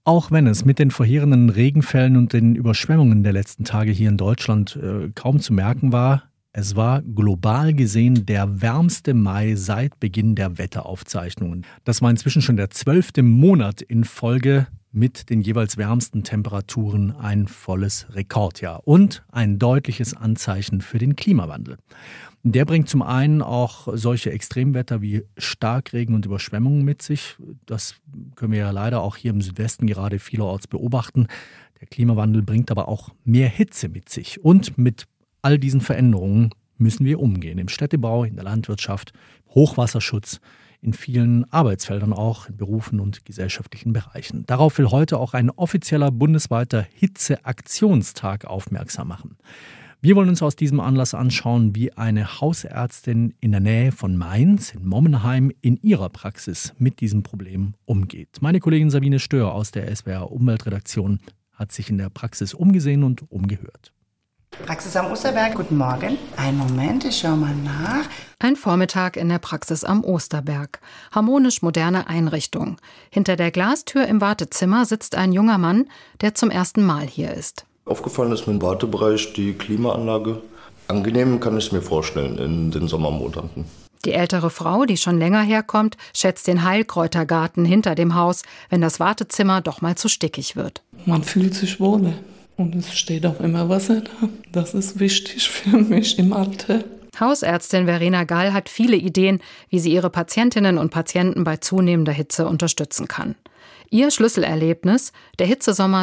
Auch wenn es mit den verheerenden Regenfällen und den Überschwemmungen der letzten Tage hier in Deutschland kaum zu merken war, es war global gesehen der wärmste Mai seit Beginn der Wetteraufzeichnungen. Das war inzwischen schon der 12. Monat in Folge mit den jeweils wärmsten Temperaturen, ein volles Rekordjahr und ein deutliches Anzeichen für den Klimawandel. Der bringt zum einen auch solche Extremwetter wie Starkregen und Überschwemmungen mit sich. Das können wir ja leider auch hier im Südwesten gerade vielerorts beobachten. Der Klimawandel bringt aber auch mehr Hitze mit sich. Und mit all diesen Veränderungen müssen wir umgehen. Im Städtebau, in der Landwirtschaft, Hochwasserschutz, in vielen Arbeitsfeldern auch, in Berufen und gesellschaftlichen Bereichen. Darauf will heute auch ein offizieller bundesweiter Hitzeaktionstag aufmerksam machen. Wir wollen uns aus diesem Anlass anschauen, wie eine Hausärztin in der Nähe von Mainz, in Mommenheim, in ihrer Praxis mit diesem Problem umgeht. Meine Kollegin Sabine Stör aus der SWR Umweltredaktion hat sich in der Praxis umgesehen und umgehört. Praxis am Osterberg, guten Morgen. Einen Moment, ich schaue mal nach. Ein Vormittag in der Praxis am Osterberg. Harmonisch moderne Einrichtung. Hinter der Glastür im Wartezimmer sitzt ein junger Mann, der zum ersten Mal hier ist. Aufgefallen ist mir im Wartebereich die Klimaanlage. Angenehm kann ich es mir vorstellen in den Sommermonaten. Die ältere Frau, die schon länger herkommt, schätzt den Heilkräutergarten hinter dem Haus, wenn das Wartezimmer doch mal zu stickig wird. Man fühlt sich wohl und es steht auch immer Wasser da. Das ist wichtig für mich im Alter. Hausärztin Verena Gall hat viele Ideen, wie sie ihre Patientinnen und Patienten bei zunehmender Hitze unterstützen kann. Ihr Schlüsselerlebnis, der Hitzesommer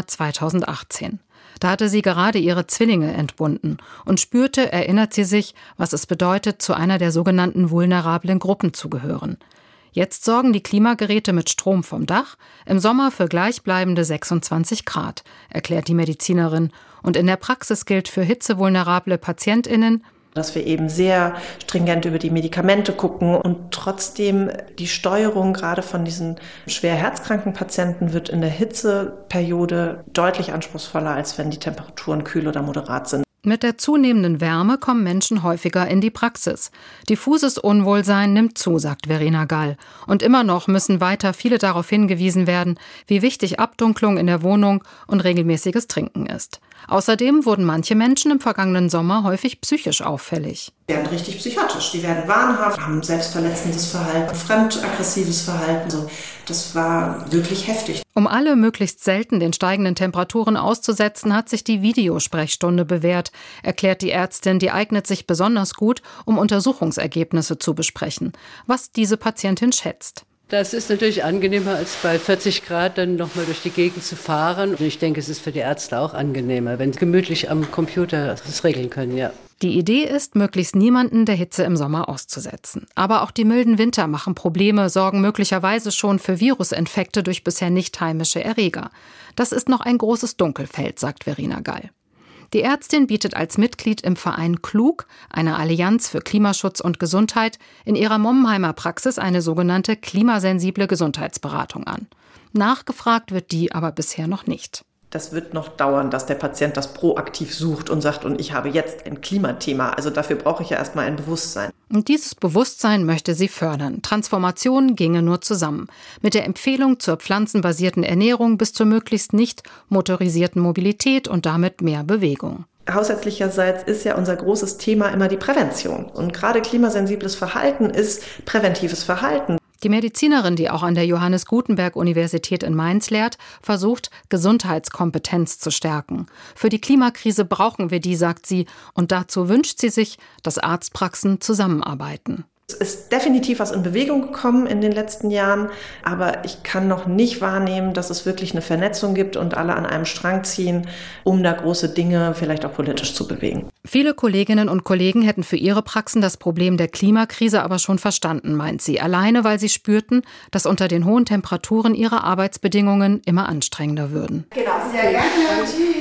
2018. Da hatte sie gerade ihre Zwillinge entbunden und spürte, erinnert sie sich, was es bedeutet, zu einer der sogenannten vulnerablen Gruppen zu gehören. Jetzt sorgen die Klimageräte mit Strom vom Dach, im Sommer für gleichbleibende 26 Grad, erklärt die Medizinerin. Und in der Praxis gilt für hitzevulnerable PatientInnen, dass wir eben sehr stringent über die Medikamente gucken und trotzdem die Steuerung gerade von diesen schwer herzkranken Patienten wird in der Hitzeperiode deutlich anspruchsvoller, als wenn die Temperaturen kühl oder moderat sind. Mit der zunehmenden Wärme kommen Menschen häufiger in die Praxis. Diffuses Unwohlsein nimmt zu, sagt Verena Gall. Und immer noch müssen weiter viele darauf hingewiesen werden, wie wichtig Abdunklung in der Wohnung und regelmäßiges Trinken ist. Außerdem wurden manche Menschen im vergangenen Sommer häufig psychisch auffällig. Die werden richtig psychotisch, die werden wahnhaft, haben selbstverletzendes Verhalten, fremdaggressives Verhalten. Also das war wirklich heftig. Um alle möglichst selten den steigenden Temperaturen auszusetzen, hat sich die Videosprechstunde bewährt, erklärt die Ärztin. Die eignet sich besonders gut, um Untersuchungsergebnisse zu besprechen, was diese Patientin schätzt. Das ist natürlich angenehmer, als bei 40 Grad dann nochmal durch die Gegend zu fahren. Und ich denke, es ist für die Ärzte auch angenehmer, wenn sie gemütlich am Computer das regeln können, ja. Die Idee ist, möglichst niemanden der Hitze im Sommer auszusetzen. Aber auch die milden Winter machen Probleme, sorgen möglicherweise schon für Virusinfekte durch bisher nicht heimische Erreger. Das ist noch ein großes Dunkelfeld, sagt Verena Gall. Die Ärztin bietet als Mitglied im Verein Klug, einer Allianz für Klimaschutz und Gesundheit, in ihrer Mommenheimer Praxis eine sogenannte klimasensible Gesundheitsberatung an. Nachgefragt wird die aber bisher noch nicht. Das wird noch dauern, dass der Patient das proaktiv sucht und sagt, und ich habe jetzt ein Klimathema. Also dafür brauche ich ja erstmal ein Bewusstsein. Und dieses Bewusstsein möchte sie fördern. Transformation ginge nur zusammen. Mit der Empfehlung zur pflanzenbasierten Ernährung bis zur möglichst nicht motorisierten Mobilität und damit mehr Bewegung. Hausärztlicherseits ist ja unser großes Thema immer die Prävention. Und gerade klimasensibles Verhalten ist präventives Verhalten. Die Medizinerin, die auch an der Johannes Gutenberg Universität in Mainz lehrt, versucht, Gesundheitskompetenz zu stärken. Für die Klimakrise brauchen wir die, sagt sie, und dazu wünscht sie sich, dass Arztpraxen zusammenarbeiten. Es ist definitiv was in Bewegung gekommen in den letzten Jahren, aber ich kann noch nicht wahrnehmen, dass es wirklich eine Vernetzung gibt und alle an einem Strang ziehen, um da große Dinge vielleicht auch politisch zu bewegen. Viele Kolleginnen und Kollegen hätten für ihre Praxen das Problem der Klimakrise aber schon verstanden, meint sie. Alleine, weil sie spürten, dass unter den hohen Temperaturen ihre Arbeitsbedingungen immer anstrengender würden. Genau, sehr gerne.